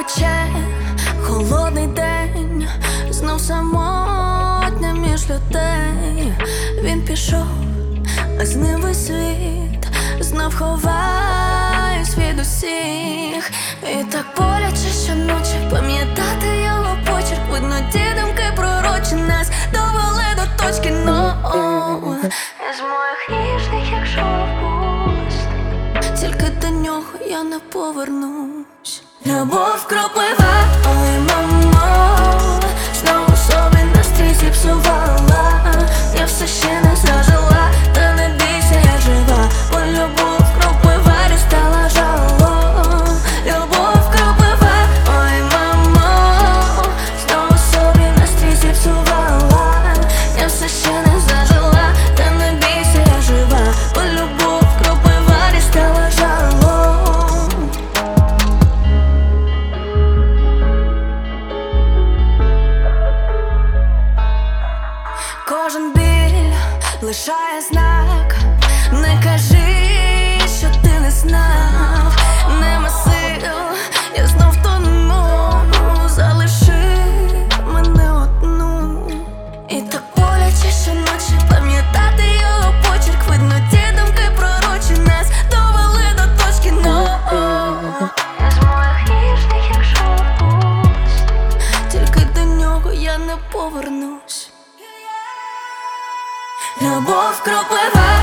тече холодний день, знов самотня між людей. Він пішов, а з ним весь світ, знов ховаюсь від усіх. І так боляче щоночі пам'ятати його почерк. Видно, ті думки пророчі нас довели до точки но. З моїх ніжних, як шовкуст, тільки до нього я не повернусь. Любов кроплива, ой, мамо, знову собі настрій зіпсувала. Я все ще не зажила, та не бійся, я жива, бо любов кроплива дістала жало. Любов кроплива, ой, мамо, знову собі настрій зіпсувала. Я все ще не зажила, та не бійся, я жива, бо любов кроплива дістала жало. Кожен біль лишає знак. Не кажи, що ти не знав. Нема сил, я знов тону. Залиши мене одну. І так боляче щоночі пам'ятати його почерк. Видно, ті думки пророчі нас довели до точки но. Я з моїх ніжних, як шовкуст, тільки до нього я не повернусь. Любов кроплива.